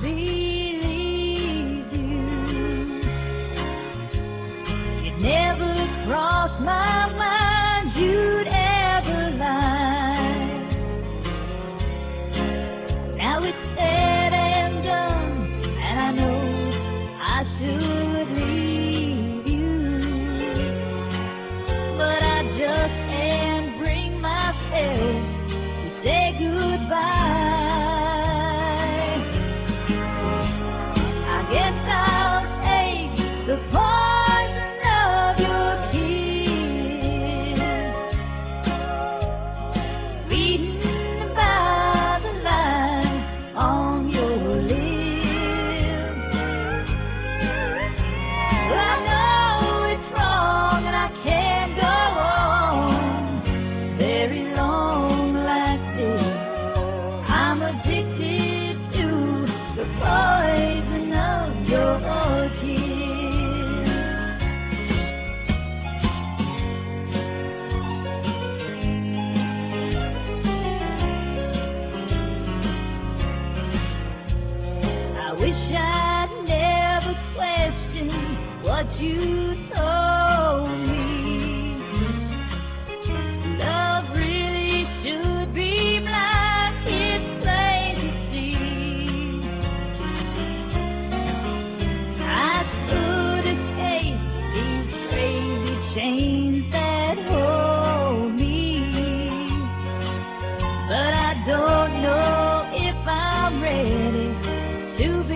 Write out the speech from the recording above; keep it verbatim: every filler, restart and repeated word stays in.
believed you. It never crossed my mind you'd ever lie. Now it's said and done, and I know I should leave you, but I just can't bring myself to say goodbye. I guess I'll take the poison of your kiss, reading about the line on your lips. But I know it's wrong and I can't go on very long like this. I'm addicted to the poison of your kiss. I wish I'd never questioned what you told me. Love really should be blind, it's plain to see. I could escape these crazy chains that hold me, but I don't know if I'm ready to be